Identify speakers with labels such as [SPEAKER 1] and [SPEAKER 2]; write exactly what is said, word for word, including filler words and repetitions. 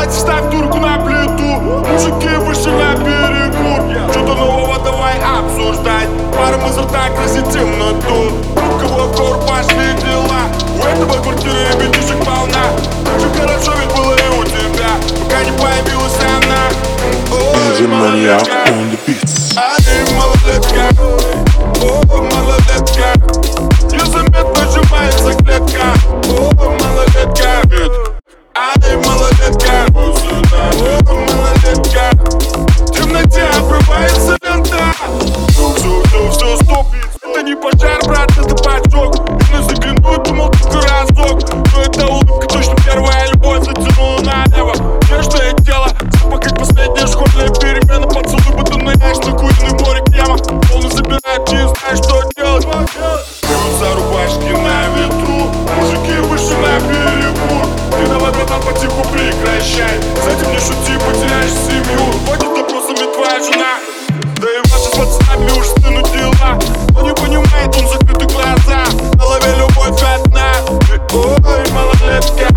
[SPEAKER 1] Давайте ставь турку на плиту, мужики вышли на перекур. Что-то нового давай обсуждать, паром изо рта грозит темноту. Кого в гор пошли дела, у этого квартиры ребятишек полна. Как же хорошо ведь было и у тебя, пока не появилась она. Ой, малолетка, ай, малолетка, о, малолетка, незаметно сжимается клетка. О, малолетка, ай, малолетка, о, малолетка, в темноте обрывается лента. Все, все, все, стоп, это не пожар, брат, это поджог. Я заглянул, думал только разок, но эта улыбка точно первая любовь затянула налево. Нежное тело, запах как последняя школьная перемена. Поцелуй будто ныряешь на куриное море крема. Волны забирают, не знаешь, что делать. Бьются рубашки на ветру, мужики вышли на перекур. Ты давай, братан, потиху прекращай, с этим не шути, потеряешь семью. Ходит допросами твоя жена, да и ваши с пацанами уж стынут дела. Он не понимает, он закрыты глаза, на голове любовь одна. Ой, малолетка,